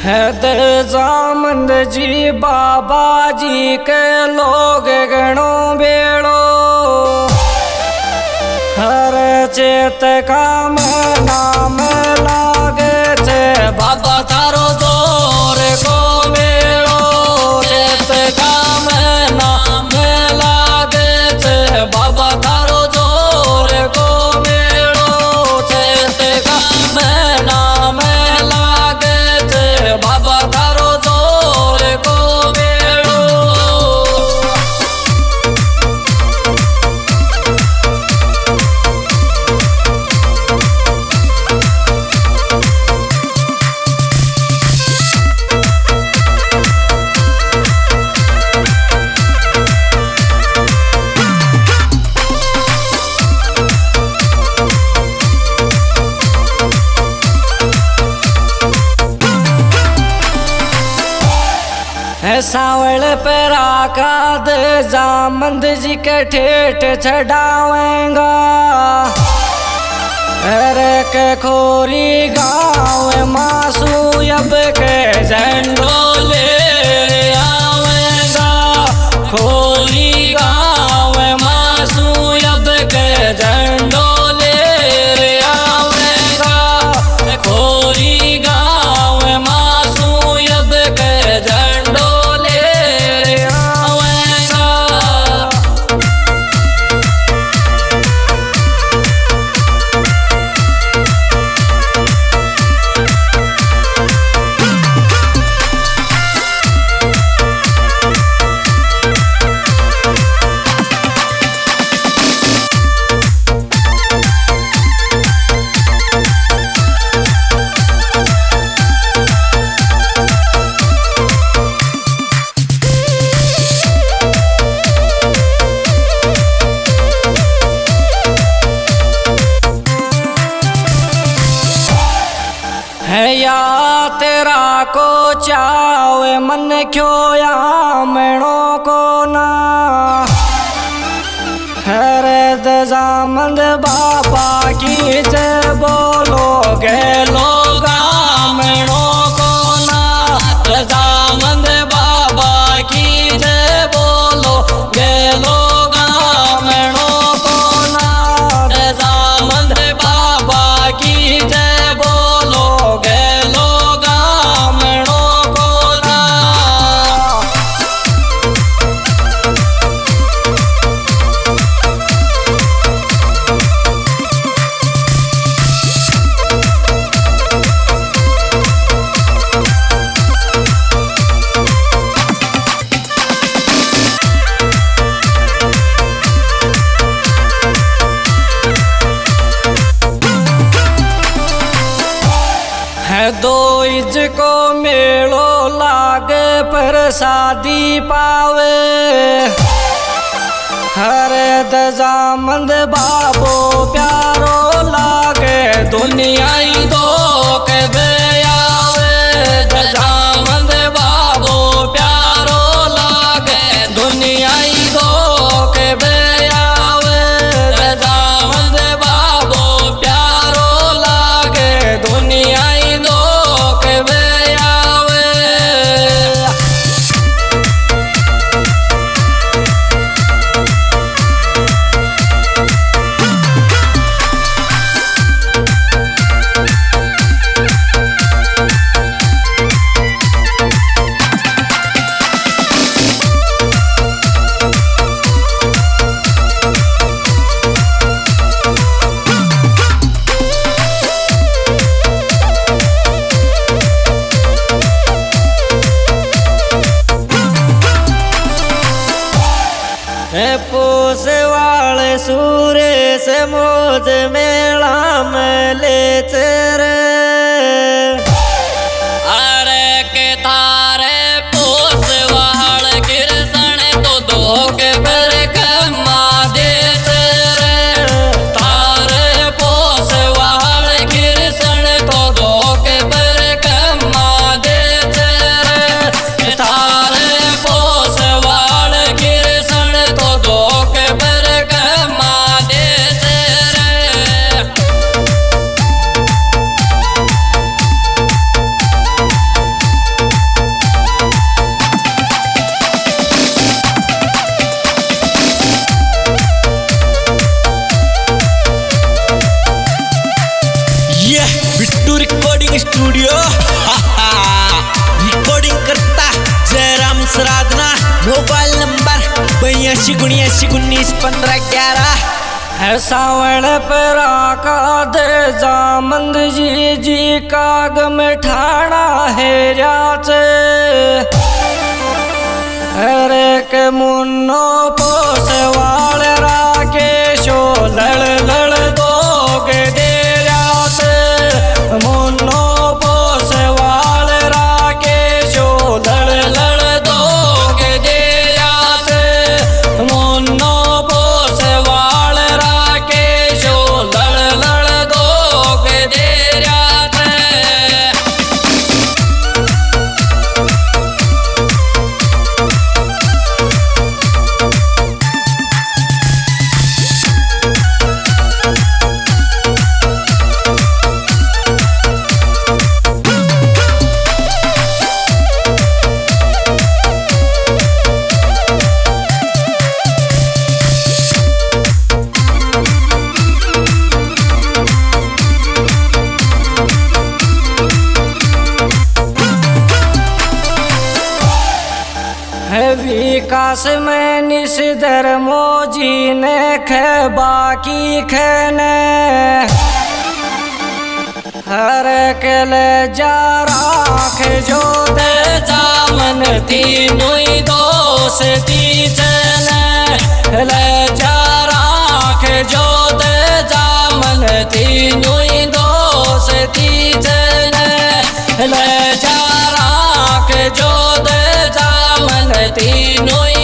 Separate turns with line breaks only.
है दजामंद जी बाबा जी के लोग गणो बेड़ो हर चेत का में नाम लागे छे बाबा थारो जोर को बेड़ो चेत का में नाम लागे छे बाबा थारो जोर को बेड़ो चेत का में नाम लागे छे बाबा थारो जोर को बेड़ो। सावल पेरा का दजामंद जी के ठेठ छड़ावेंगा अरे के खोरी गाँव मासू अब के झंडो ले आवेगा खोरी गाँव मासू अब के झंडो ले आवेगा खोरी गाँव मासू अब के झंडो है या तेरा को चावे मन क्यों मणो को ना हरे दजामंद बाबा की जय बोलोगे लोग मणो को ना दजामंद बाबा की जय बोलोगे लोग मणो को ना दजामंद बाबा की जय बोलो दो इज को मेलो लागे प्रसादी पावे हरे दजामंद बाबो प्यारो लागे दुनिया ही दो के आवे दजामंद बाबो प्यारो लागे दुनिया ही दो के आवे दजामंद बाबो प्यारो लागे दुनिया पोस वाले सूर्य से मोज मेला में ले चरे अरे के तारे पोस वाले गिरसन तो दो के पर कमा दे चरे तारे पोस वाले गिरसन तो दो के पर कमा दे चरे तारे पोस वाले गिरसन तो दो के पर कमा दे चरे
राधना मोबाइल नंबर 82 19 15 11।
सावण परा का दे जामंद जी का गम ठाणा है रात अरे के मुन्नो पोसवाल राके शो लड़ लड़ दोगे दे रात मुन्नो पोसवाल राके शो लड़ लड़ दोगे दे रात मुन्नो पोसवाल राके शो लड़ लड़ दोगे दे रात। विकास में निशिधर मोजी ने खे बाकी खेने हर कल जा राख जो दे जामन तीनों दोस्ती चने ले जा राख जो दे जामन तीनों दोस्ती चने ले जा राख जो दे जामन तीनों